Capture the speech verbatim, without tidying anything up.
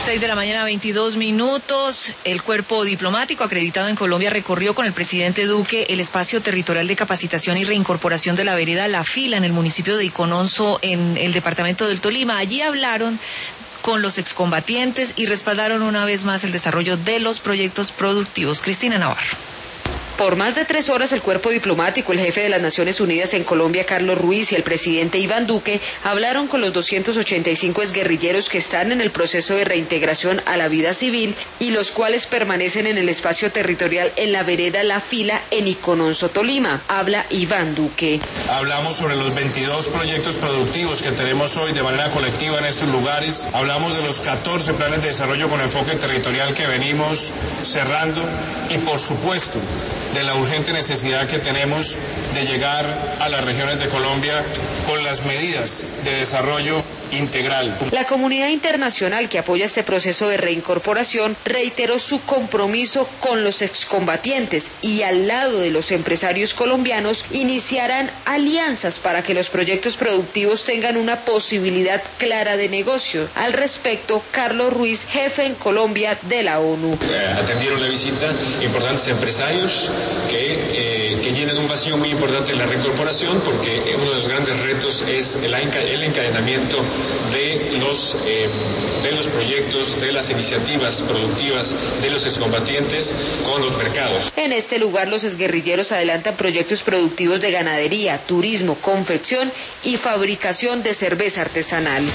seis de la mañana, veintidós minutos. El cuerpo diplomático acreditado en Colombia recorrió con el presidente Duque el espacio territorial de capacitación y reincorporación de la vereda La Fila en el municipio de Icononso, en el departamento del Tolima. Allí hablaron con los excombatientes y respaldaron una vez más el desarrollo de los proyectos productivos. Cristina Navarro. Por más de tres horas, el cuerpo diplomático, el jefe de las Naciones Unidas en Colombia, Carlos Ruiz, y el presidente Iván Duque hablaron con los doscientos ochenta y cinco exguerrilleros que están en el proceso de reintegración a la vida civil y los cuales permanecen en el espacio territorial en la vereda La Fila en Icononso, Tolima. Habla Iván Duque. Hablamos sobre los veintidós proyectos productivos que tenemos hoy de manera colectiva en estos lugares. Hablamos de los catorce planes de desarrollo con enfoque territorial que venimos cerrando y, por supuesto, de la urgente necesidad que tenemos de llegar a las regiones de Colombia con las medidas de desarrollo integral. La comunidad internacional que apoya este proceso de reincorporación reiteró su compromiso con los excombatientes y al lado de los empresarios colombianos iniciarán alianzas para que los proyectos productivos tengan una posibilidad clara de negocio. Al respecto, Carlos Ruiz, jefe en Colombia de la ONU. Eh, atendieron la visita importantes empresarios que, eh, que llenan un vacío muy importante en la reincorporación, porque uno de los grandes retos es el, el encadenamiento de los, eh, de los proyectos, de las iniciativas productivas de los excombatientes con los mercados. En este lugar, los exguerrilleros adelantan proyectos productivos de ganadería, turismo, confección y fabricación de cerveza artesanal.